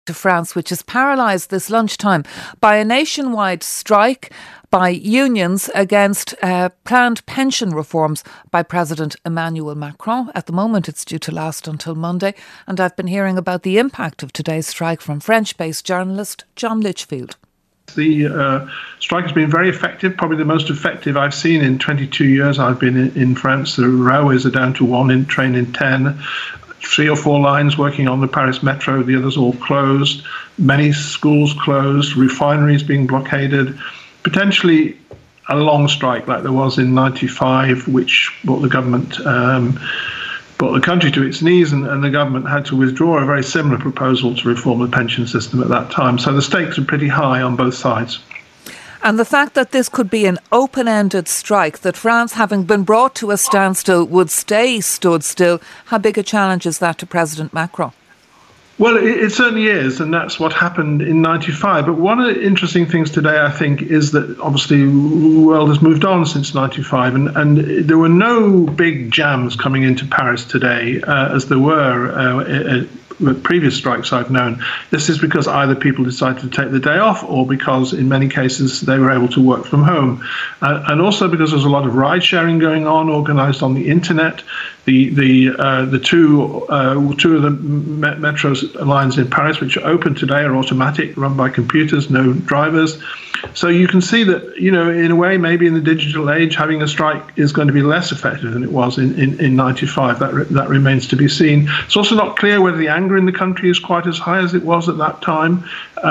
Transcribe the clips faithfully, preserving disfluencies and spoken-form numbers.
to France, which is paralysed this lunchtime by a nationwide strike by unions against uh, planned pension reforms by President Emmanuel Macron. At the moment, it's due to last until Monday, and I've been hearing about the impact of today's strike from French-based journalist John Litchfield. The uh, strike has been very effective, probably the most effective I've seen in twenty-two years I've been in, in France. The railways are down to one in train in ten. Three or four lines working on the Paris metro, the others all closed. Many schools closed, refineries being blockaded. Potentially a long strike like there was in ninety-five, which brought the government, um, brought the country to its knees, and, and the government had to withdraw a very similar proposal to reform the pension system at that time. So the stakes are pretty high on both sides. And the fact that this could be an open-ended strike, that France, having been brought to a standstill, would stay stood still, how big a challenge is that to President Macron? Well, it, it certainly is, and that's what happened in ninety-five. But one of the interesting things today, I think, is that obviously the world has moved on since ninety-five, and, and there were no big jams coming into Paris today, uh, as there were uh, with previous strikes I've known. This is because either people decided to take the day off, or because in many cases they were able to work from home. Uh, and also because there's a lot of ride sharing going on, organised on the internet. The the uh, the two uh, two of the metro lines in Paris, which are open today, are automatic, run by computers, no drivers. So you can see that, you know, in a way, maybe in the digital age, having a strike is going to be less effective than it was in, in, in ninety-five. That re- that remains to be seen. It's also not clear whether the anger in the country is quite as high as it was at that time.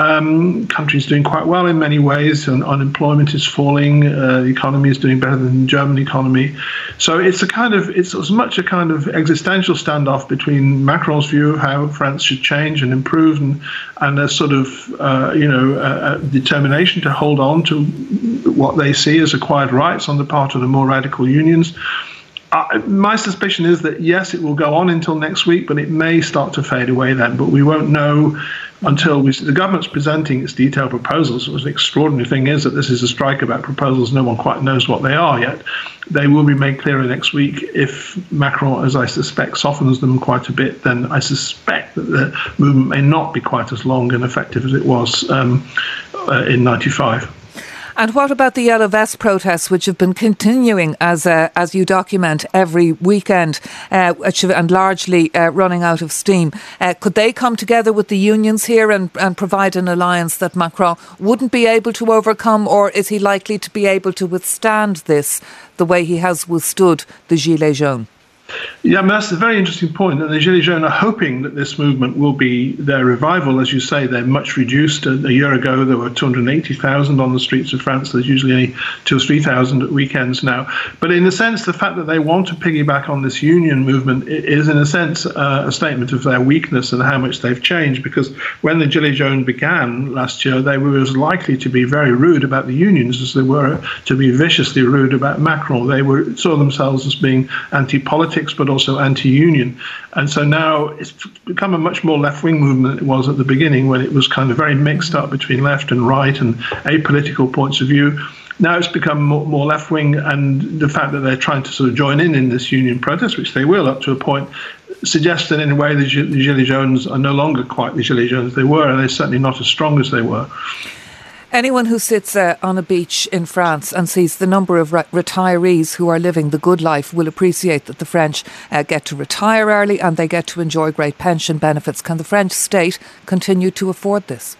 Um, country's doing quite well in many ways, and unemployment is falling. Uh, the economy is doing better than the German economy. So it's a kind of it's as much a kind of existential standoff between Macron's view of how France should change and improve, and and a sort of uh, you know a, a determination to hold on to what they see as acquired rights on the part of the more radical unions. Uh, my suspicion is that yes, it will go on until next week, but it may start to fade away then. But we won't know until we see the government's presenting its detailed proposals. The extraordinary thing is that this is a strike about proposals. No one quite knows what they are yet. They will be made clearer next week. If Macron, as I suspect, softens them quite a bit, then I suspect that the movement may not be quite as long and effective as it was um, uh, in ninety-five. And what about the Yellow Vest protests, which have been continuing as uh, as you document every weekend, uh, and largely uh, running out of steam? Uh, could they come together with the unions here and, and provide an alliance that Macron wouldn't be able to overcome, or is he likely to be able to withstand this the way he has withstood the Gilets jaunes? Yeah, I mean, that's a very interesting point. And the Gilets jaunes are hoping that this movement will be their revival. As you say, they're much reduced. A, a year ago, there were two hundred eighty thousand on the streets of France. There's usually only two or three thousand at weekends now. But in a sense, the fact that they want to piggyback on this union movement is, in a sense, uh, a statement of their weakness and how much they've changed. Because when the Gilets jaunes began last year, they were as likely to be very rude about the unions as they were to be viciously rude about Macron. They were saw themselves as being anti-politics, but also anti-union. And so now it's become a much more left-wing movement than it was at the beginning, when it was kind of very mixed up between left and right and apolitical points of view. Now it's become more, more left-wing, and the fact that they're trying to sort of join in in this union protest, which they will up to a point, suggests that in a way the, the Gilets jaunes are no longer quite the Gilets jaunes they were, and they're certainly not as strong as they were. Anyone who sits uh, on a beach in France and sees the number of re- retirees who are living the good life will appreciate that the French uh, get to retire early and they get to enjoy great pension benefits. Can the French state continue to afford this?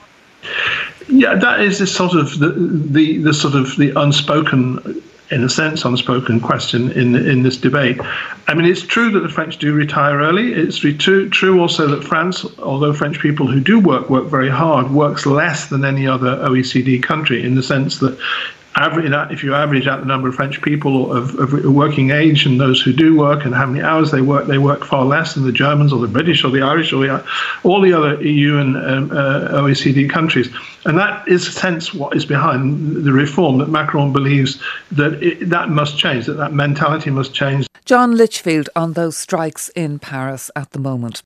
Yeah, that is the sort of the the, the sort of the unspoken, in a sense, unspoken question in in this debate. I mean, it's true that the French do retire early. It's true, true also that France, although French people who do work, work very hard, works less than any other O E C D country, in the sense that average, if you average out the number of French people of, of working age and those who do work and how many hours they work, they work far less than the Germans or the British or the Irish or the, all the other E U and um, uh, O E C D countries. And that is, in a sense, what is behind the reform, that Macron believes that it, that must change, that that mentality must change. John Litchfield on those strikes in Paris at the moment.